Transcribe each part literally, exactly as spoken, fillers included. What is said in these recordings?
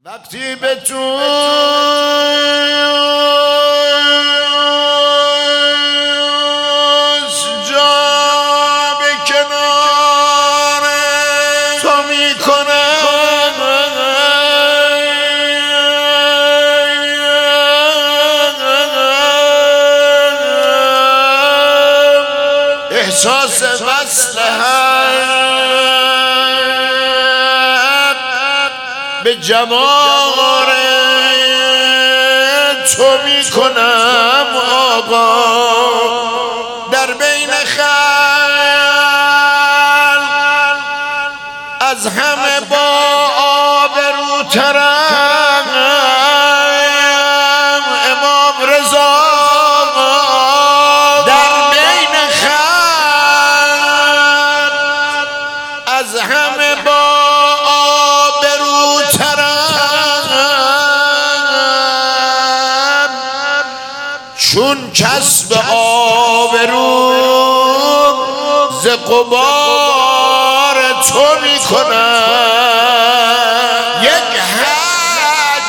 وقتی به تو جا به کنار تو میکنم احساس وصل به جمال تو میکنم آقا در بین خلق از همه با آبروترم امام رضا در بین خلق از همه با چون کسب آبرو ز غبار تو میکنم یک حج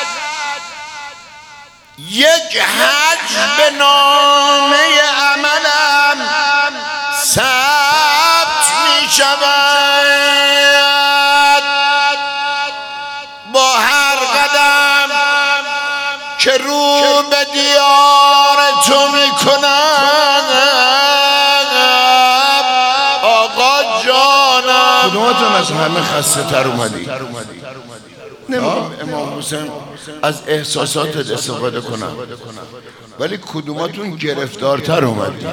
یک حج به نامه عملم ثبت میشود با هر قدم که رو به دیار تو میکنم آقا جانم. کدومتون از همه خسته تر اومدی؟ نمیگم امام حسین از احساساتت استفاده کنم، ولی کدومتون گرفتارتر اومدی؟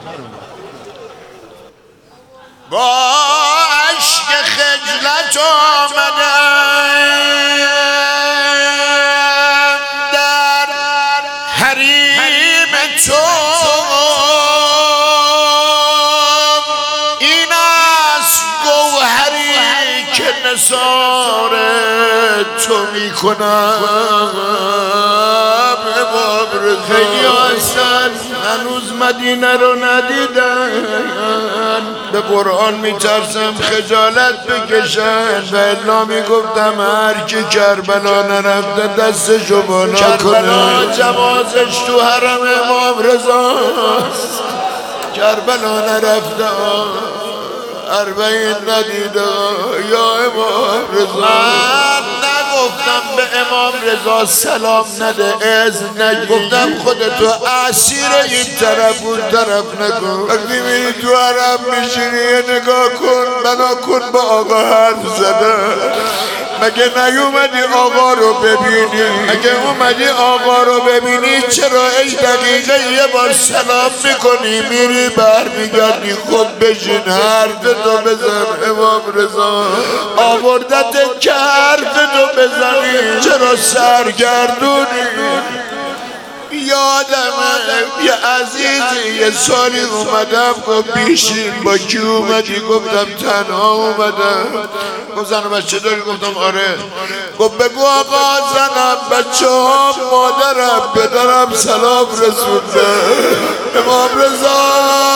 با عشق خجلت آمدم در حریم تو، این است گوهری که نثار تو میکنم. خیلی هستن هنوز مدینه رو ندیدن، به قرآن میترسم خجالت بکشن و الا میگفتم هر کی کربلا نرفته دستشو بالا کنه. کربلا جوازش تو حرم امام رضاست، کربلا نرفته اربعین ندیده یا امام رضا. گفتم به امام رضا سلام نده، اذن نگی، گفتم خودتو اسیر این طرف اون طرف نکن. وقتی میری تو حرم میشینی یه نگاه کن، بنا کن با آقا حرف زده. مگه نیومدی آقا رو ببینی؟ اگه اومدی آقا رو ببینی چرا ای دقیقه یه بار سلام میکنی میری برمیگردی؟ خود بشین حرفتو بزن. امام رضا آوردت که حرفتو بزنی، چرا سرگردونی؟ یادمه یه عزیزی یه سالی اومدم گفت بیشین با کی اومدی؟ گفتم تنها اومدم. گفت زن و بچه داری؟ گفتم آره. گفت بگو آقا زنم بچه هم مادرم پدرم سلام رسونده. امام رضا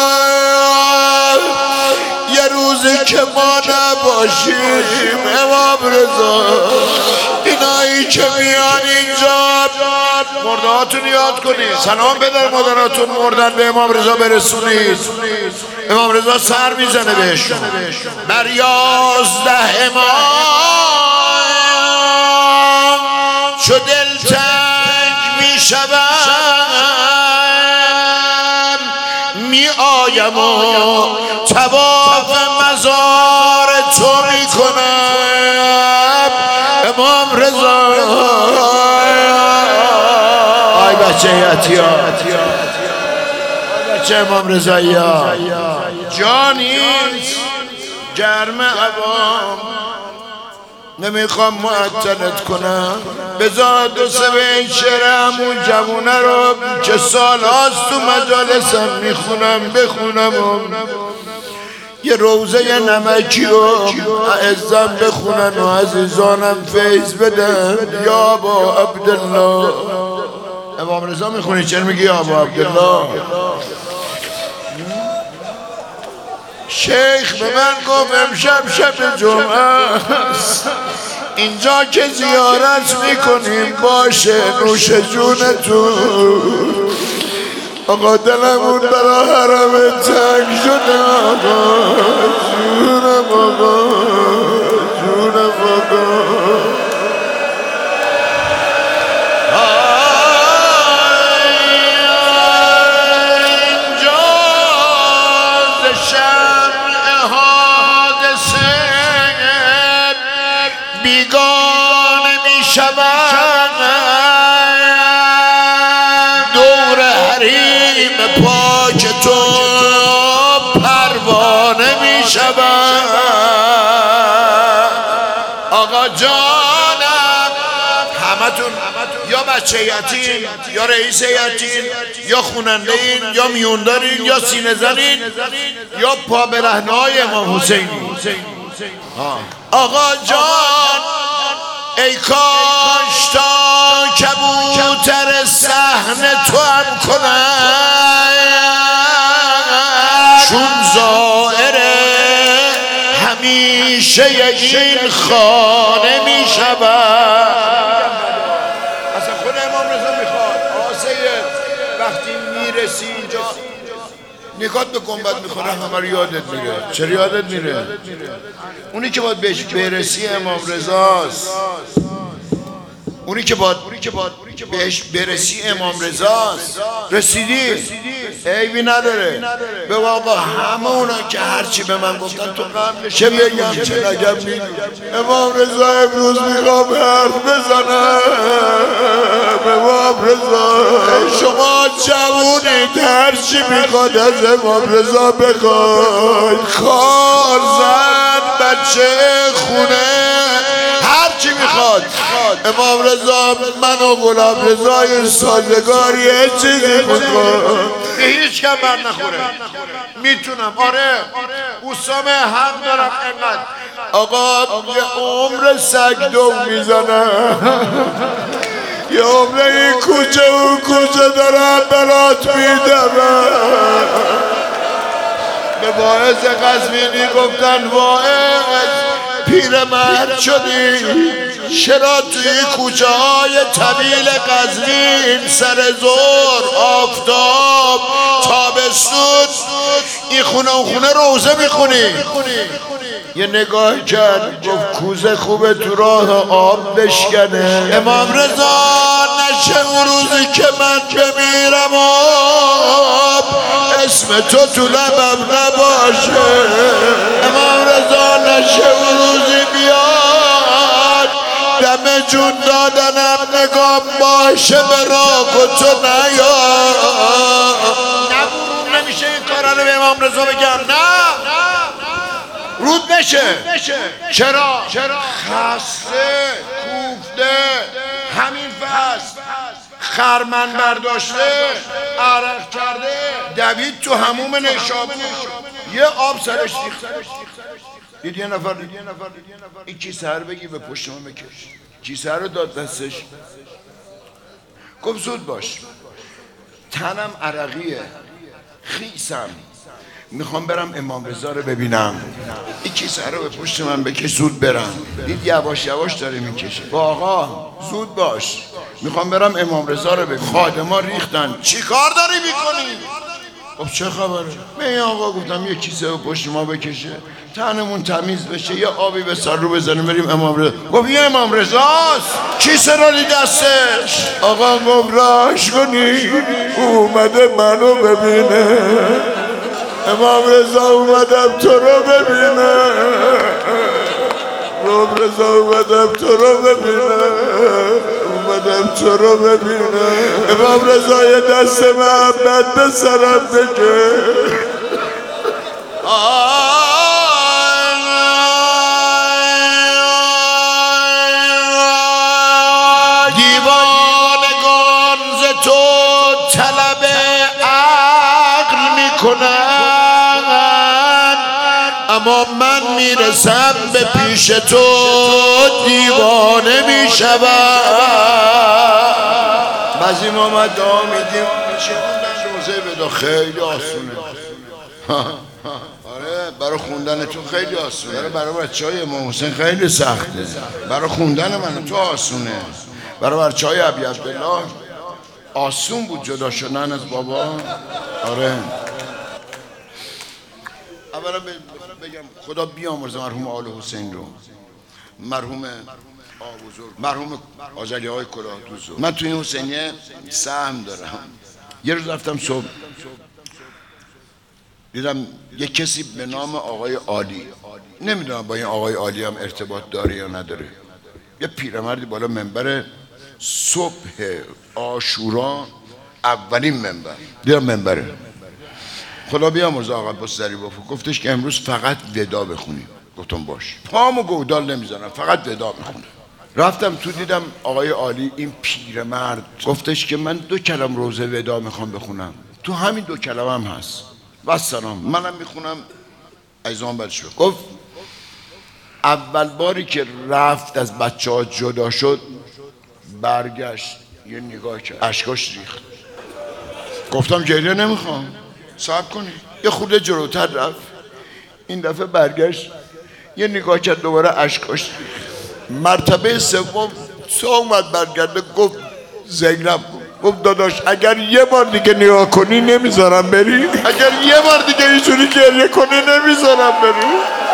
یه روزی که ما نباشیم امام رضا، اینایی که میان اینجا مرده هاتون یاد کنید، سلام پدر مادراتون مردن به امام رضا برسونید. امام رضا سر میزنه بهشون. بر یازده امام چو دلتنگ میشوم می آیم و طواف مزار تو میکنم. امام رضا آی بچه یتیا، بچه امام رضا جانیست گرم عوام، نمیخوام معطلت کنم. بذار دو سه به این شعر همون جوونه رو که سال هاست تو مجالسم میخونم بخونم، یه روزه نمکی رو اعزم بخونن و عزیزانم فیض بدن. یا با عبدالله امام رضا میخونی چرا میگی یا با عبدالله؟ شیخ به من گفت امشب شب جمعه است، اینجا که زیارت میکنیم باشه نوش جونتون. آقا دلمون برا حرم تنگ شده آقا، جونم آقا، جونم آقا. بیگانه می شود دور حریم پاک تو، پروانه می شود. آقا جانم همتون یا بچه یتیم یا رئیس یتیم یا خوننده این یا میوندارین یا سینه زنین یا پا برهنه های امام حسینی. آقا جان ای کاش تا کبوتر صحن تو هم کنن، چون زائره همیشه این خانه می شود. اصلا خود امام رضا میخواد آسیه وقتی میرسی اینجا نگات به گنبد میخوره همه رو یادت میره. چرا یادت میره؟ اونی که باید بهش برسی امام رضاست. اونی که باید بهش برسی امام رضاست. رسیدی؟ عیبی نداره. به واقع همه اونا که هرچی به من گفتن تو قبل چه بگم چه نگم میدونی. امام رضا امروز میخوام حرف بزنم. امام رضا شما جوونید هرچی میخواد از امام رضا بخواید، کار زن بچه خونه هرچی میخواد. امام رضا من و غلام رضای سازگار یه چیزی میخواد به هیچ کم بر نخوره. میتونم آره اوسامه حق دارم انقدر آقا یه عمر سگ دوم میزنم، یه عمر این کوچه و کوچه دارم برات میدم. به واعظ قزوینی گفتن واعظ پیرمرد شدی چرا توی کوچه های طویل قزوین سر ظهر آفتاب تابستون این خونه اون خونه روزه میخونی؟ یه نگاه کرد گفت کوزه خوبه تو راه آب بشکنه. امام رضا نشه اون روزی که من بمیرم آب اسم تو تو لبم نباشه. امام رضا نشه اون روزی بیاد دم جون دادنم نگام باشه به راه و تو نیاد. نمیشه این کارا رو به امام رضا بگم. نه رود بشه. چرا؟ خسته کوفته همین فصل خرمن برداشته عرق کرده دوید تو حموم نیشابور یه آب سرش ریخت. دید یه نفر این کیسه رو بگی به پشت من بکش. کیسه رو داد دستش گفت زود باش تنم عرقیه خیسم میخوام برم امام رضا رو ببینم. این کیسه رو به پشت من بکش زود برم. دید یواش یواش داره میکشه. با آقا زود باش میخوام برم امام رضا رو ببینم. خادما ریختن چی کار داری میکنی؟ خب چه خبره؟ به این آقا گفتم یه کیسه به پشت ما بکشه تنمون تمیز بشه یه آبی به سر رو بزنیم بریم امام رضا. گفت یه امام رضاست کیسه رو دی دستش. آقا گفت راش کنی اومده منو ببینه. امام رضا اومدم تو رو ببینه. امام رضا اومدم تو رو ببینه. اومدم تو رو ببینه. امام رضا یه دست محبت به سرم بگه. دیوانگان ز تو طلب عقل میکنن اما من میرسم به پیش تو دیوانه میشوم. بعضی ما ما دعا میدیم چه روزه بدا خیلی آسونه. آره برای خوندن تو خیلی آسونه، برای برای بچه های امام حسین خیلی سخته، برای خوندن من تو آسونه، برای بچه های ابی عبدالله آسون بود جدا شدن از بابا. آره اولا بگم خدا بیامرزه مرحوم آل حسین رو، مرحوم مرحوم آجلی های کلاه دوزو. من تو این حسینیه سهم دارم. یه روز رفتم صبح دیدم یه کسی به نام آقای عالی، نمیدونم با این آقای عالی هم ارتباط داره یا نداره، یه پیرمردی بالا منبر صبح عاشورا، اولین منبر دیدم منبره. خدا بیامرزه آقا بصری بافو گفتش که امروز فقط ودا بخونیم. گفتم باش، پامو گودال نمیزنم، فقط ودا میخونم. رفتم تو دیدم آقای عالی این پیرمرد گفتش که من دو کلم روزه ودا میخوام بخونم، تو همین دو کلم هم هست و سلام منم میخونم. ایزان بد شد. گفت اول باری که رفت از بچه ها جدا شد برگشت یه نگاه کرد اشکاش ریخت. گفتم گریه نمیخوام، صبر کنی. یه خورده جلوتر رفت، این دفعه برگشت یه نگاه کرد دوباره اشکاش ریخت. مرتبه سوم سو اومد برگرده گفت زینب، گفت داداش اگر یه بار دیگه نگاه کنی نمیذارم بری، اگر یه بار دیگه اینجوری گریه کنی نمیذارم بری.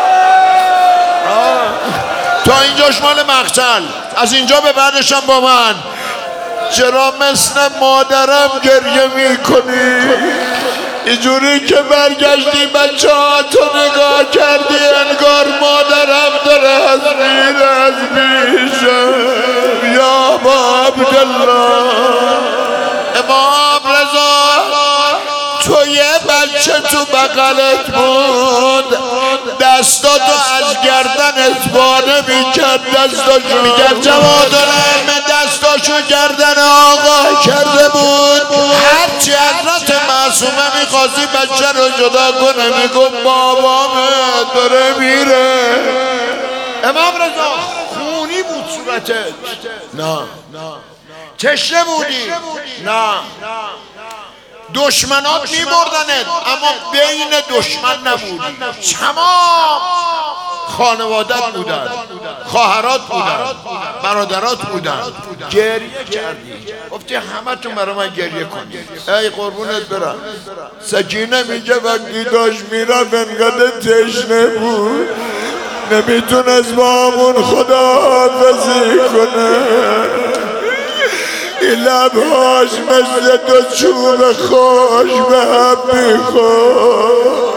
تا اینجاش مال مقتل، از اینجا به بعدشم با من. چرا مثل مادرم گریه میکنی؟ اینجوری که برگشتی بچه ها تو نگاه کردی انگار مادرم داره از میر از میشم. یا با عبدالله امام رضا تو یه بچه تو بغلت بود، دستاتو از گردنت بانه میکرد، دستاشو میکرد جواد العلم دستاشو گردن آقا کرده بود. هرچی حضرت معصومه میخواستی بچه رو جدا کنه میگفت بابامه داره میره. امام رضا خونی بود صورتت؟ نه. تشنه بودی؟ نه. دشمنات میبردنت اما بین دشمن نبودی. تمام خانوادت بودن، خواهرات بودن، برادرات بودن. گریه کردی، گفتی همه تون برای من گریه کنید. ای قربونت برم. سکینه میگه وقتی داشت میرفت انقدر تشنه بود نمیتونست با همون خداحافظی کنه. این لبهاش مثل دو چوب خوش به هم میخورد.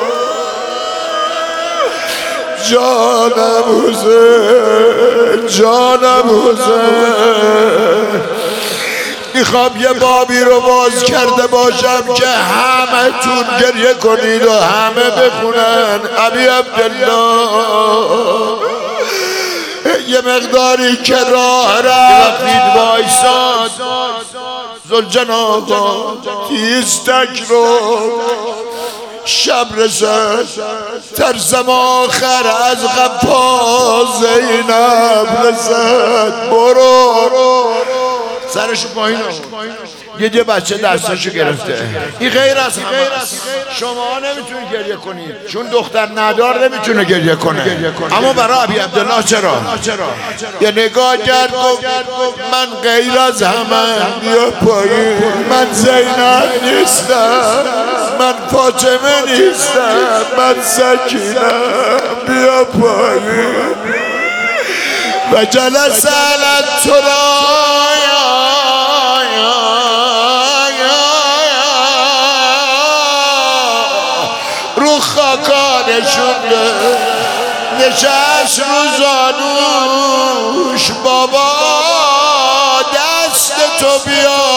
جانم حسین، جانم حسین، میخوام یه بابی رو باز کرده باشم که همه تون گریه کنید و همه بخونن. ابی عبدالله یه مقداری که راه رفتید وایساد ذوالجناح تیزتک رو شب رسد ترسم آخر از غفا زینب رسد. برو سرشو پایین یه یه بچه دستاشو گرفته. این غیر از همه است. شما نمیتونید گریه کنید چون دختر ندار نمیتونه گریه کنه، اما برای ابی عبدالله چرا؟ یه نگاه کرد گفت من غیر از همه بیا پایین، من زینب نیستم، من فاطمه نیستم، من سکینم، بیا پایین. و جلس علی التراب رو خاکا نشونده نشست رو زانوش. بابا دست تو بیا،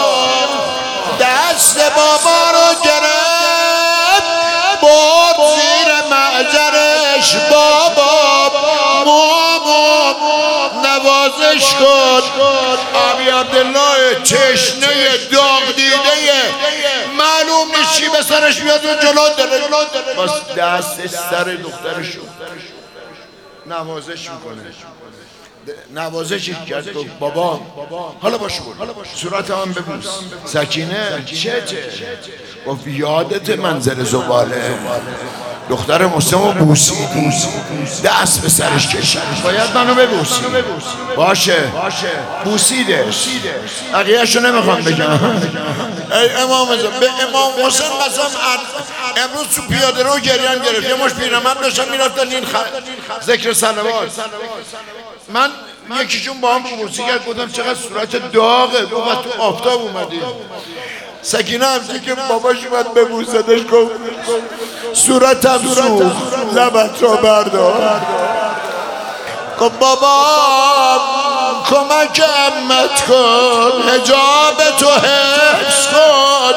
دست بابا رو گرفت برد زیر معجرش. بابا ماما نوازش کن. ابی عبدالله تشنه داغ دیده معلوم نیست چی به سرش میاد و جلو داره باز دستش سر دخترشو نوازش میکنه. نوازش کرد گفت بابا حالا باش بود صورت هم ببوس. سکینه چته؟ گفت یادت منظر زباله؟ دختر مسلم رو بوسیدی، دست به سرش کشید، باید منو ببوسی. باشه بوسیده، بقیه‌شو نمیخوام بگم. ای امام به امام حسین قسم امروز تو پیاده رو گریه‌ام گرفت، یه مش پیرمرد داشتن میرفتن این خ... ذکر صلوات. من یکیشون با هم بوسی کرد، گفتم چقدر صورت داغه، گفت تو آفتاب اومدی. سکینه همزی که باباش اومد ببوسدش گفت صورتم سوخت، لبت رو بردار. گفت بابا کمک امت کن، حجاب تو حفظ کن.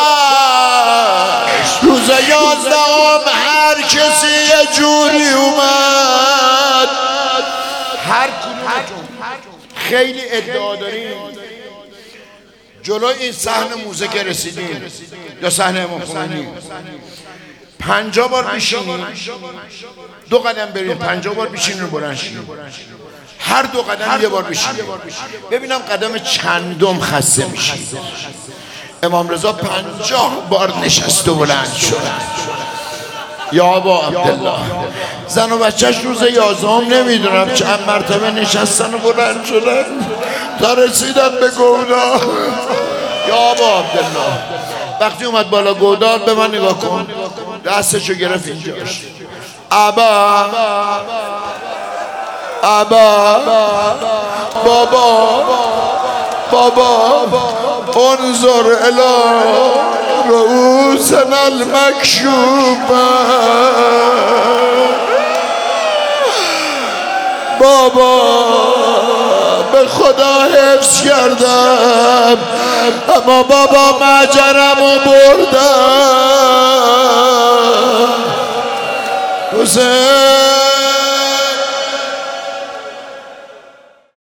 چشم روز یازدهم هر کسی یه جوری اومد، هر کدومتون خیلی ادعا داریم جلو این صحن موزیک رسیدیم یا صحن امام خمینی، پنجاه بار بشینیم، دو قدم بریم، پنجاه بار بشینیم بلند شیم، هر دو قدم یه بار بشینیم، ببینم قدم چندم خسته میشیم. امام رضا پنجاه بار نشست و بلند شد. یا ابا عبدالله، زن و بچهش روز یازدهم نمیدونم چند مرتبه نشستن و بلند شدن تا رسیدن به گودال. یا ابا عبدالله وقتی اومد بالا گودال به من نگاه کن، دستشو گرفت اینجاش. ابا ابا بابا بابا انظر الی رؤوسنا المکشوفه. بابا به خدا حفظ کردم اما بابا مجرمو بردم. حسین